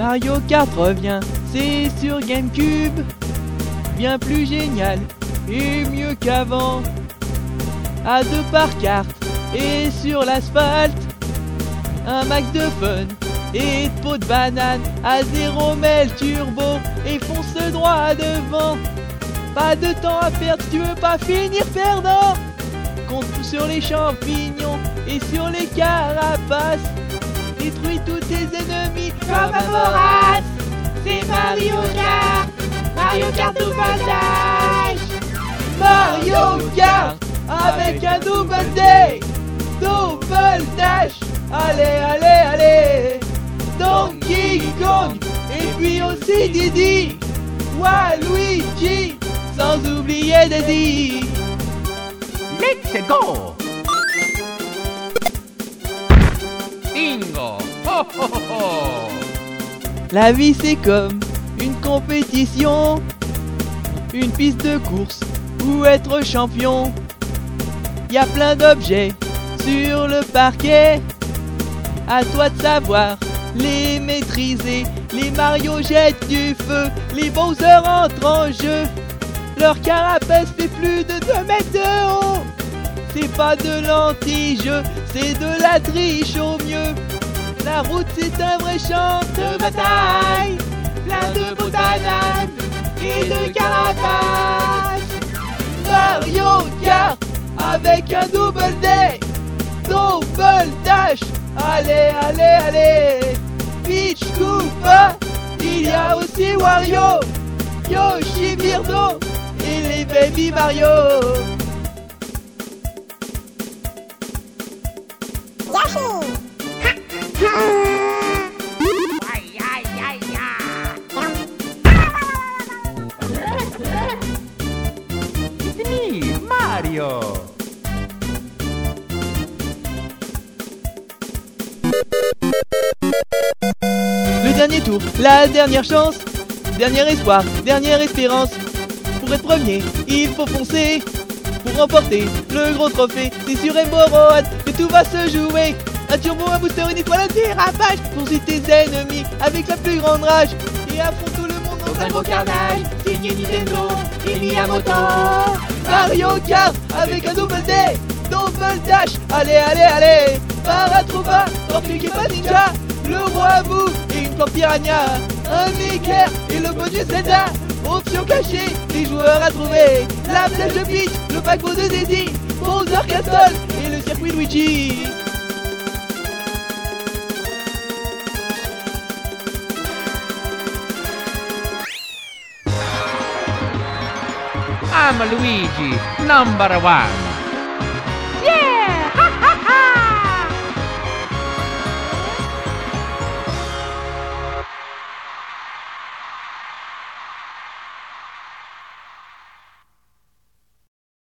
Mario Kart revient, c'est sur GameCube. Bien plus génial et mieux qu'avant. À 2 par carte et sur l'asphalte. Un max de fun et de peau de banane. À 0 mais le turbo et fonce droit devant. Pas de temps à perdre si tu veux pas finir perdant. Compte sur les champignons et sur les carapaces. Détruis tous tes ennemis comme un vorace. C'est Mario Kart, Mario Kart Double Dash. Mario Kart avec un double D, double dash. Allez, allez, allez. Donkey Kong et puis aussi Didi, Waluigi, sans oublier Daddy. Let's go! Bingo! Ho ho ho ho! La vie c'est comme une compétition, une piste de course où être champion. Y a plein d'objets sur le parquet, à toi de savoir les maîtriser. Les Mario jettent du feu, les Bowser entrent en jeu. Leur carapace fait plus de 2 mètres de haut. C'est pas de l'anti-jeu, c'est de la triche au mieux. La route c'est un vrai champ de bataille, plein de beaux bananes et de carapaces. Mario Kart avec un double D, double dash. Allez, allez, allez. Peach Koopa, il y a aussi Wario, Yoshi, Birdo et les Baby Mario. Aïe aïe aïe aïe! It's me, Mario! Le dernier tour, la dernière chance, dernier espoir, dernière espérance. Pour être premier, il faut foncer. Pour remporter le gros trophée, c'est sur Rainbow Road que tout va se jouer. Un turbo, un booster, une étoile, un dérapage. Poursuis tes ennemis avec la plus grande rage et affronte tout le monde dans un gros carnage. Signé Nintendo et Miyamoto. Mario Kart avec un double D, double dash. Allez, allez, allez. Paratrouba, Tortue Kepa Ninja, le roi Boo et une plante piranha. Un éclair et le bonus Zelda. Option cachée, les joueurs à trouver. La flèche de Peach, le paquebot de Daisy, Bowser Castle et le circuit Luigi. I'm Luigi, number 1.